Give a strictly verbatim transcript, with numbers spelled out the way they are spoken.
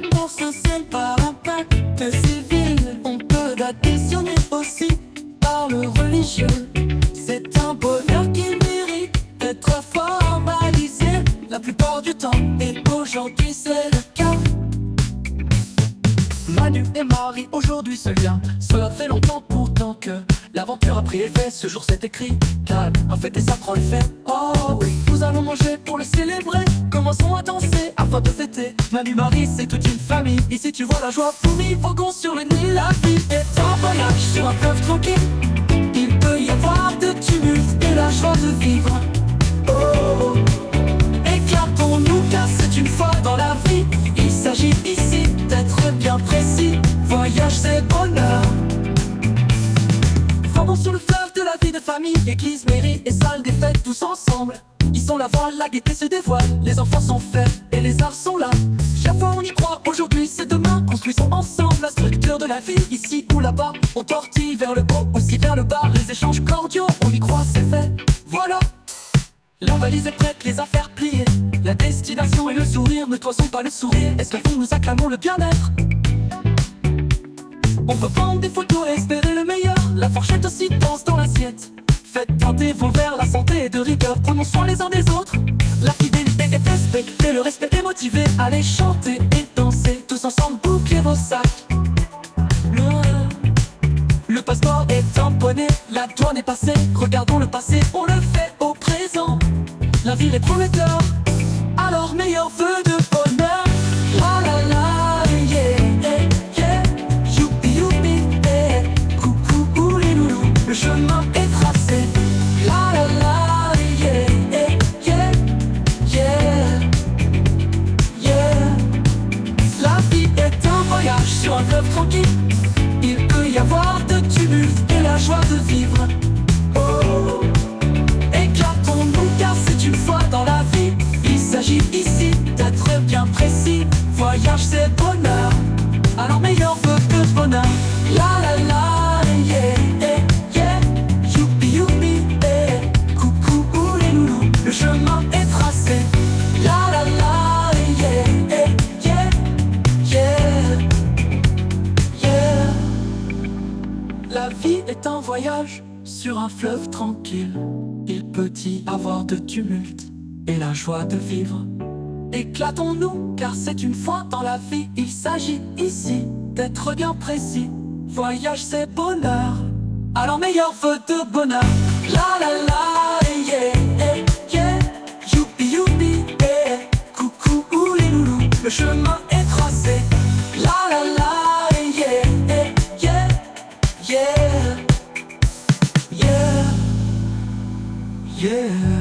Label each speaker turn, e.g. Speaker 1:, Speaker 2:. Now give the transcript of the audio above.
Speaker 1: L'amour social par un pacte civil. On peut additionner aussi par le religieux. C'est un bonheur qui mérite d'être formalisé la plupart du temps, et aujourd'hui c'est le cas. Manu et Marie aujourd'hui se lien. Cela fait longtemps pourtant que l'aventure a pris effet. Ce jour c'est écrit, calme, un fait et ça prend effet. Oh oui, nous allons manger pour le célébrer. Commençons à danser afin de fêter. Manu, Marie, c'est toute une famille. Ici tu vois la joie fourmille, voguons sur le Nil. La vie est en voyage sur un fleuve tranquille. Il peut y avoir de tumulte et la joie de vivre. Oh, éclatons-nous car c'est une fois dans la vie. Il s'agit ici d'être bien précis. Voyage c'est bonheur. Vendons sur le fleuve de la vie de famille. Église, mairie et salle des fêtes tous ensemble. Ils sont la voile, la gaieté se dévoile. Les enfants sont faits et les arts sont là. Chaque fois on y croit, aujourd'hui c'est demain. Construisons ensemble la structure de la vie. Ici ou là-bas, on tortille vers le haut, aussi vers le bas. Les échanges cordiaux, on y croit, c'est fait. Voilà, la valise est prête, les affaires pliées. La destination et le sourire, ne toisons pas le sourire. Est-ce que nous acclamons le bien-être? On peut prendre des photos et espérer le meilleur. La fourchette aussi danse dans l'assiette. Faites tenter vos vers, la santé est de rigueur. Prenons soin les uns des autres. La fidélité est respectée, le respect est motivé. Allez chanter et danser, tous ensemble bouclez vos sacs. Le, le passeport est tamponné, la douane est passée. Regardons le passé, on le fait au présent. La ville est prometteur, alors meilleurs vœux de bonheur. La la la, yeah, yeah, yeah. Youpi youpi, yeah. Coucou les loulous, le chemin est tracé. La la la, yeah, yeah, yeah, yeah, yeah. La vie est un voyage sur un fleuve tranquille. Il peut y avoir de tumulte et la joie de vivre. Oh, éclatons-nous car c'est une fois dans la vie. Il s'agit ici d'être bien précis. Voyage c'est bonheur, alors meilleur vœu que de bonheur. La la la, yeah, yeah, yeah. Youpi youpi, yeah. Coucou les loulous, le chemin est tracé. La la la, yeah, yeah, yeah, yeah, yeah. La vie est un voyage sur un fleuve tranquille. Il peut y avoir de tumulte et la joie de vivre. Éclatons-nous car c'est une fois dans la vie. Il s'agit ici d'être bien précis. Voyage c'est bonheur, alors meilleur vœu de bonheur. La la la, yeah, yeah, yeah. Youpi youpi, yeah. Coucou les loulous, le chemin est tracé. La la la, yeah, yeah, yeah, yeah, yeah, yeah.